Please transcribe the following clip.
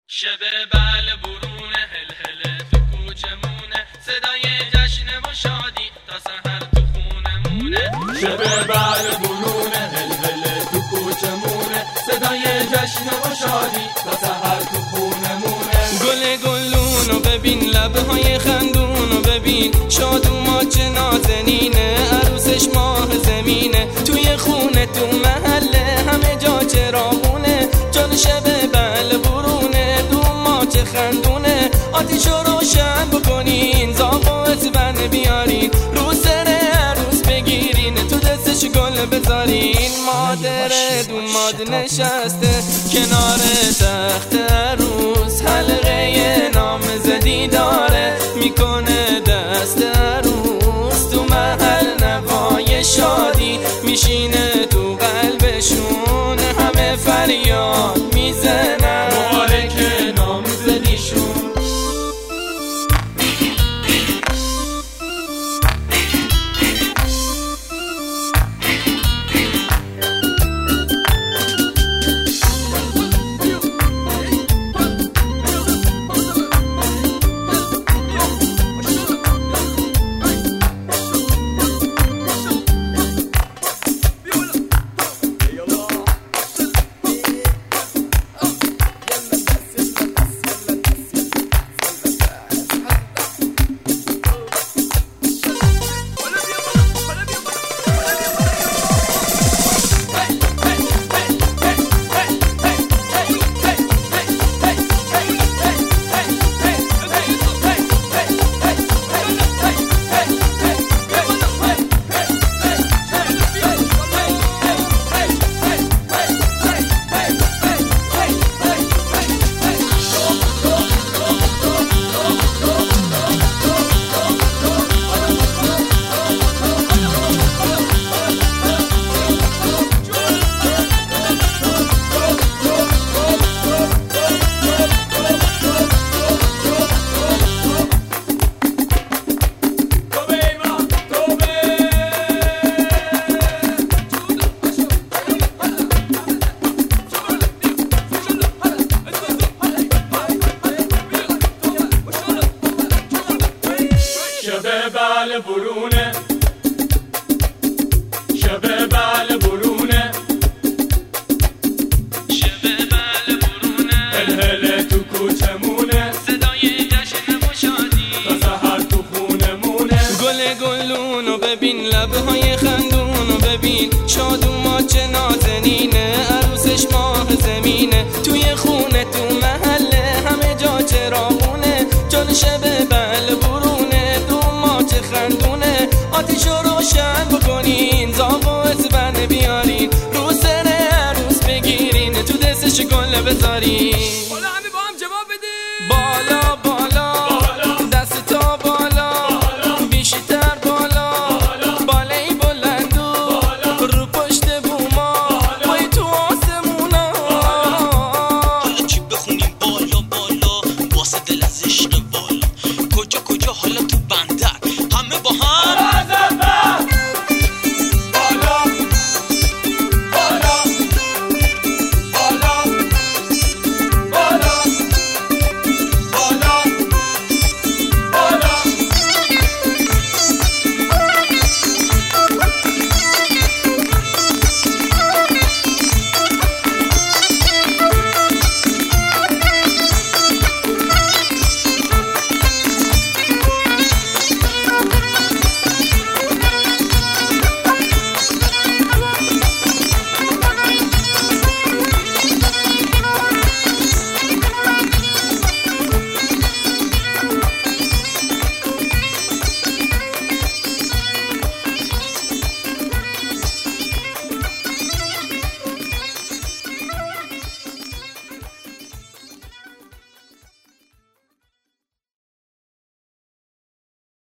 شب بله برونه هل هل تو کوچمونه، صدای جشن و شادی تا سحر تو خونمونه. شب بله برونه هل هل تو کوچمونه، صدای جشن و شادی تا سحر تو خونمونه. گل گلونو ببین، لبهای خندونو ببین، شاد و ماچ نازنینه، عروسش ماه زمینه. توی خونه تو محله همه جا چراغونه، جان شب بله برونه دوماچ خندونه. آتیشو روشن بکنین، زاغ و اسبن بیارین، رو سر عروس بگیرین، تو دستش گل بذارین. مادر دوماد نشسته کنار تخت عروس، حلقه نامزدی داره میکنه دست عروس. تو محل نوای شادی میشینه تو قلبشون، همه فریاد میزنن مبارک نامزدیشون. شب بله برونه، شب بله برونه، شب بله برونه هل هل تو کوچمونه، صدای جشن و شادی تا سحر تو خونمونه. گل گلونو ببین، لبهای خندونو ببین، شاد و ماچ نازنینه، عروسش ماه زمینه. توی خونه تو محله همه جا چراغونه، جان شب بله برونه دوماچ خندونه. آتیشو روشن بکنین، زاغ و اسبن بیارین، رو سر عروس بگیرین، تو دستش گل بذارین. حالا همه با هم جواب بدین. بالا